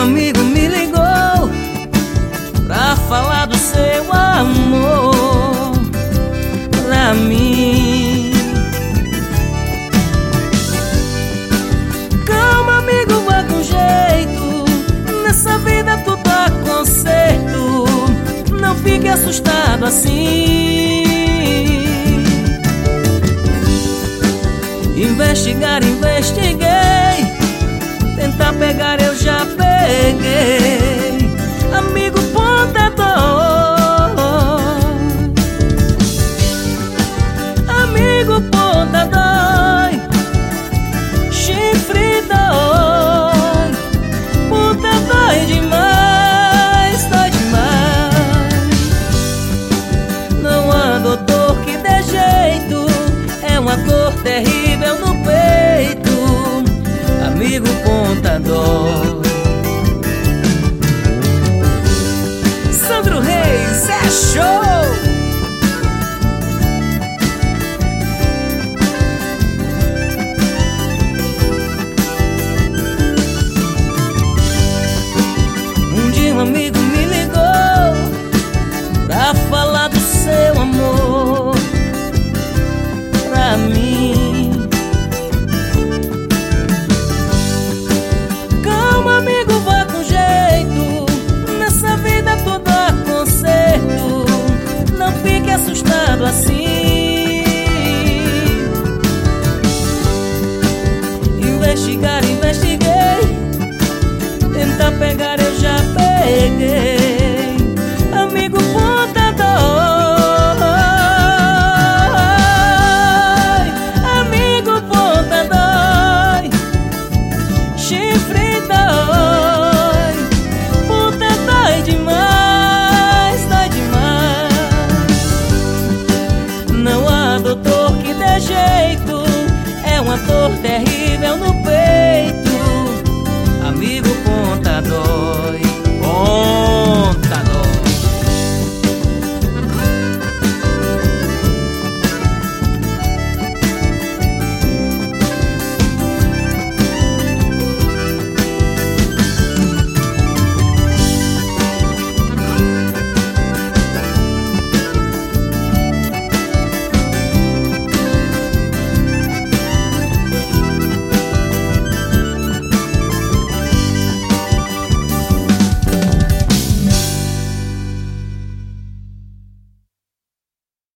amigo me ligou pra falar do seu amor pra mim. Calma, amigo, vá com jeito, nessa vida tudo há conserto. Não fique assustado assim. Investigar, investiguei, tentar pegar eu já peguei. Amigo, ponta dói, amigo, ponta dói, chifre dói, ponta dói demais, dói demais. Não há doutor que dê jeito, é uma dor terrível no peito. Amigo, ponta dói. Sandro Reis é show! Um dia um amigo me ligou pra falar do seu amor pra mim. Calma, amigo, vá com jeito, nessa vida tudo há conserto. Não fique assustado assim. Investigar, investiguei, tentar pegar eu já peguei.